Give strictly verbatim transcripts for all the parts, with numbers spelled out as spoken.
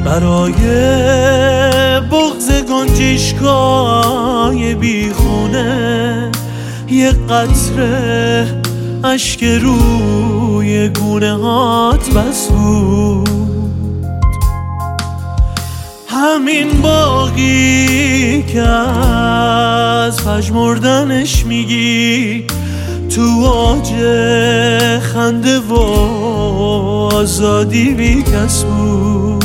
برای بغض گنجشگاه بیخونه یه قطره اشک روی گونه هات بس بود. همین باقی که از پژمردنش میگی تو اوج خنده و آزادی بی کس بود.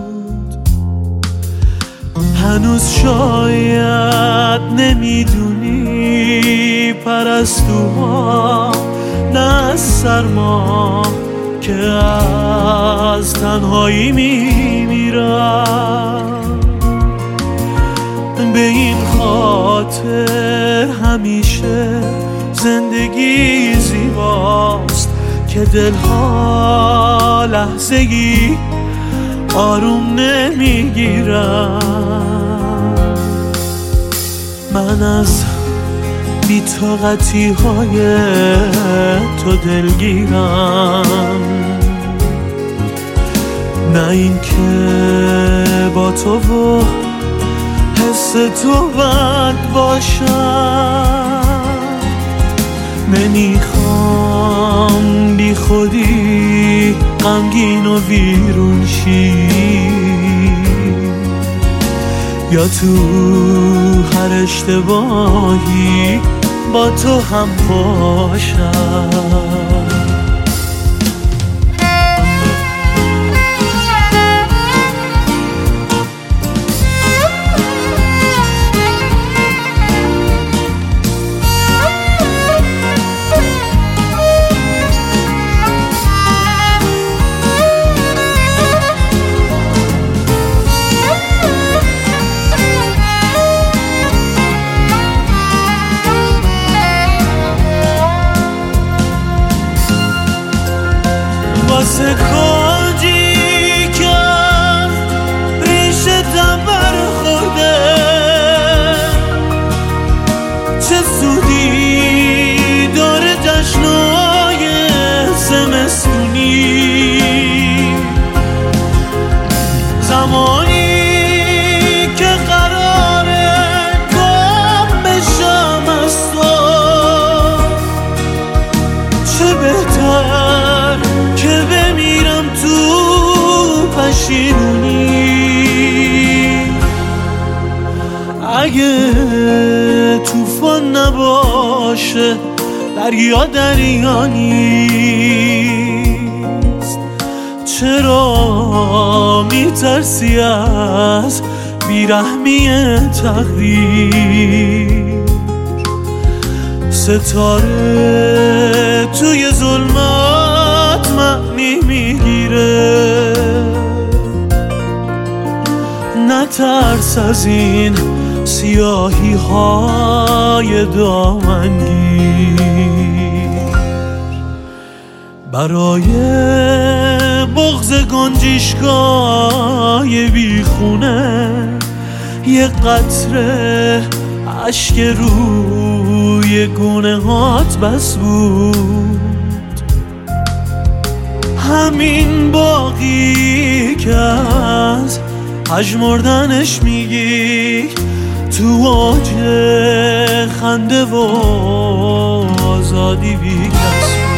هنوز شاید نمیدونی پرستوها نه از سرما که از تنهایی میمیرن. به این خاطر همیشه زندگی زیباست که دلها لحظه‌ای آروم نمیگیرن. من از بی‌طاقتی های تو دلگیرم، نه این که با تو و حس تو بد باشم. نمیخوام بی خودی غمگین و ویرون شی یا تو هر اشتباهی با تو هم باشم. واسه کاجی که ریشتم برخورده چه سودی داره جشنای زمستونی. زمانی که قراره گم بشم از تو چه بهتر که بمیرم تو پشیمونی. اگه طوفان نباشه دریا دریا نیست، چرا میترسی از بیرحمی تقدیر؟ ستاره توی ظلمت معنی میگیره، نترس از این سیاهی های دامنگیر. برای بغض گنجشگاه بیخونه یه قطره اشک روی گونه هات بس بود. همین باقی که از پژمردنش میگی تو اوج خنده و آزادی بی کس بود.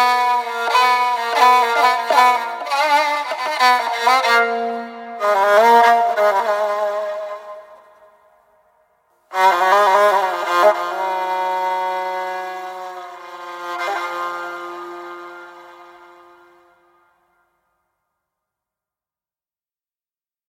Oh